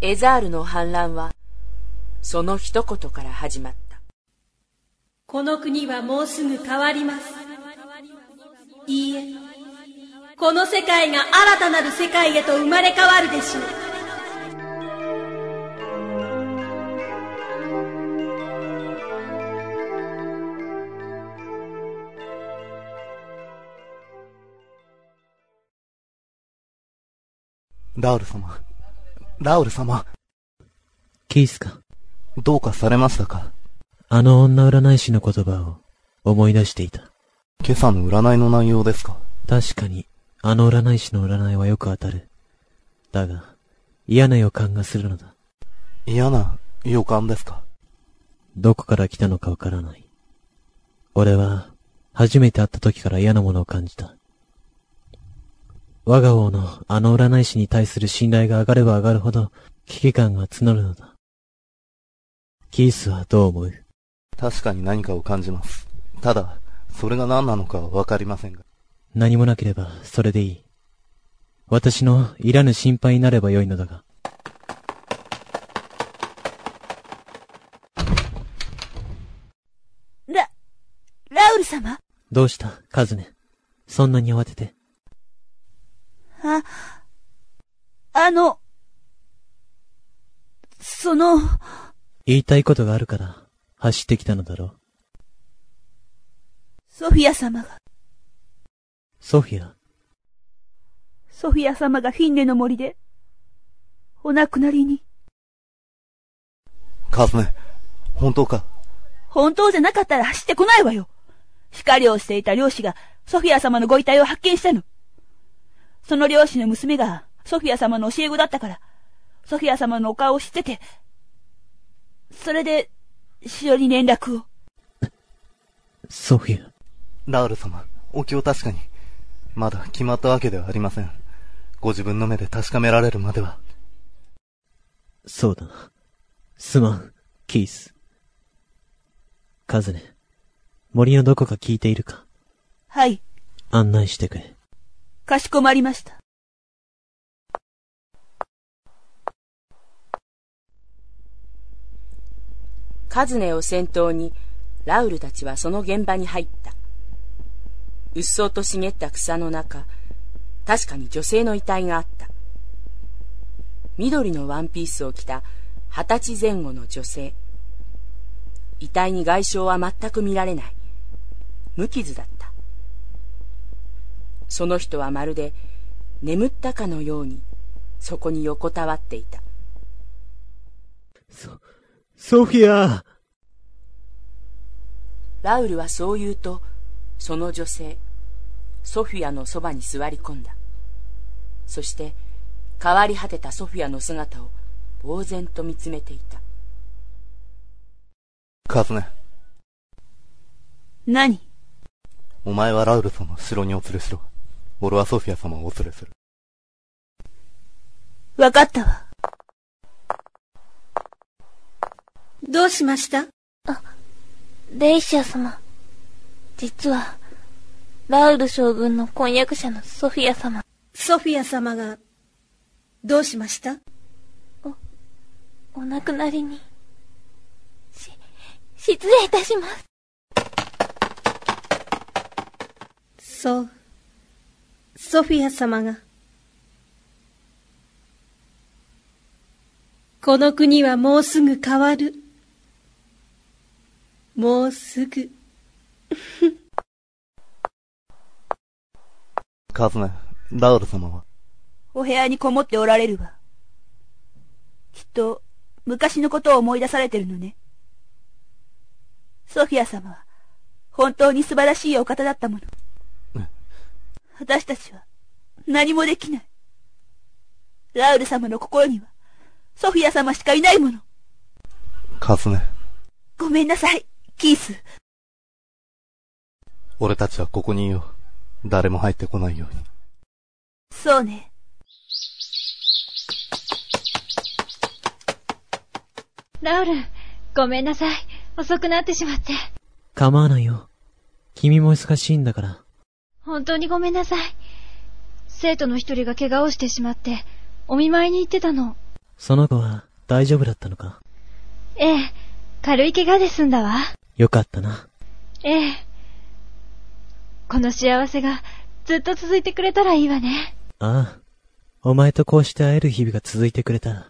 エザールの反乱はその一言から始まった。 この国はもうすぐ変わります。いいえ、この世界が新たなる世界へと生まれ変わるでしょう。 ラウル様。ラウル様。 キースか。 どうかされましたか？ あの女占い師の言葉を思い出していた。 今朝の占いの内容ですか？ 確かに、あの占い師の占いはよく当たる。だが、嫌な予感がするのだ。 嫌な予感ですか？ どこから来たのかわからない。俺は、初めて会った時から嫌なものを感じた。我が王のあの占い師に対する信頼が上がれば上がるほど、危機感が募るのだ。キースはどう思う？ 確かに何かを感じます。ただ、それが何なのかはわかりませんが。 何もなければそれでいい。私のいらぬ心配になればよいのだが。 ラウル様？ どうした、カズネ。そんなに慌てて。言いたいことがあるから走ってきたのだろう。 ソフィア様が。 ソフィア？ ソフィア様がフィンネの森でお亡くなりに。 カズネ、本当か？ 本当じゃなかったら走ってこないわよ。狩りをしていた漁師がソフィア様のご遺体を発見したの。その漁師の娘がソフィア様の教え子だったから、ソフィア様のお顔を知ってて、それで城に連絡を。 ソフィア。 ラウル様、お気を確かに。まだ決まったわけではありません。ご自分の目で確かめられるまでは。 そうだな。すまん、キース。カズネ、森のどこか聞いているか？ はい。 案内してくれ。 かしこまりました。 カズネを先頭にラウルたちはその現場に入った。うっそうと茂った草の中、確かに女性の遺体があった。緑のワンピースを着た20歳前後の女性。遺体に外傷は全く見られない。無傷だった。その人はまるで眠ったかのようにそこに横たわっていた。 ソフィア！ ラウルはそう言うと、その女性、ソフィアのそばに座り込んだ。そして変わり果てたソフィアの姿を呆然と見つめていた。 カズネ。 何？ お前はラウル様を城にお連れしろ。俺はソフィア様をお連れする。 わかったわ。 どうしました？ レイシア様。実は、ラウル将軍の婚約者のソフィア様。 ソフィア様が、どうしました？ お亡くなりに。失礼いたします。 ソフィア様が。この国はもうすぐ変わる。もうすぐ。 カズネ、ラウル様は？ お部屋にこもっておられるわ。きっと、昔のことを思い出されてるのね。ソフィア様は、本当に素晴らしいお方だったもの。私たちは、何もできない。ラウル様の心には、ソフィア様しかいないもの。 カズネ。 ごめんなさい、キース。 俺たちはここにいよう。誰も入ってこないように。 そうね。 ラウル、ごめんなさい。遅くなってしまって。 構わないよ。君も忙しいんだから。 本当にごめんなさい。生徒の一人が怪我をしてしまって、お見舞いに行ってたの。 その子は大丈夫だったのか？ ええ、軽い怪我で済んだわ。 よかったな。 ええ。この幸せがずっと続いてくれたらいいわね。 ああ、お前とこうして会える日々が続いてくれたら。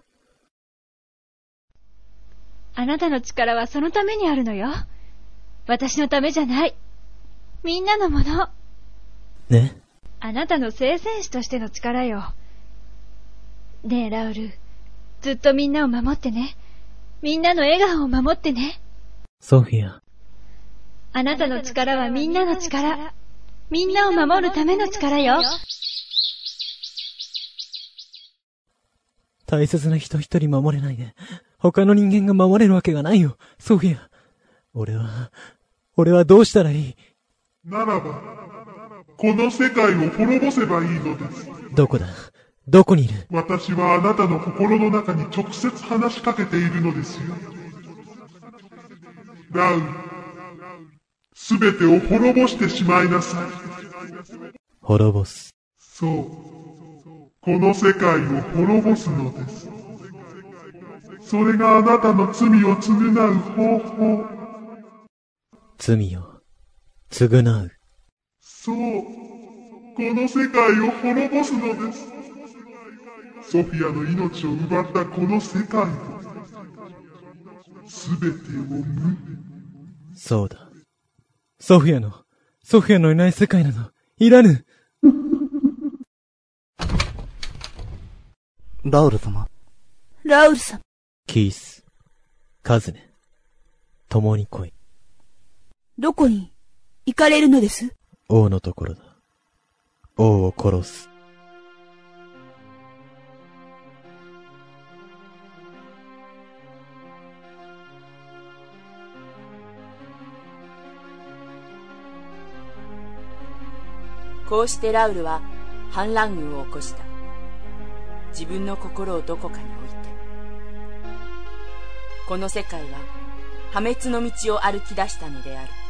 あなたの力はそのためにあるのよ。私のためじゃない。みんなのもの。 ね？ あなたの聖戦士としての力よ。ねえ、ラウル。ずっとみんなを守ってね。みんなの笑顔を守ってね。 ソフィア。 あなたの力はみんなの力。みんなを守るための力よ。 大切な人一人守れないで、他の人間が守れるわけがないよ、ソフィア。俺はどうしたらいい？ ならば、この世界を滅ぼせばいいのです。 どこだ？どこにいる？ 私はあなたの心の中に直接話しかけているのですよ。ラウル、すべてを滅ぼしてしまいなさい。 滅ぼす。 そう。この世界を滅ぼすのです。それがあなたの罪を償う方法。 罪を償う。 そう。この世界を滅ぼすのです。ソフィアの命を奪ったこの世界を、すべてを無。 そうだ。ソフィアのいない世界など、いらぬ。 ラウル様。 ラウル様。 キース、カズネ、共に来い。 どこに行かれるのです？ 王のところだ。王を殺す。 こうしてラウルは反乱軍を起こした。自分の心をどこかに置いて。この世界は破滅の道を歩き出したのである。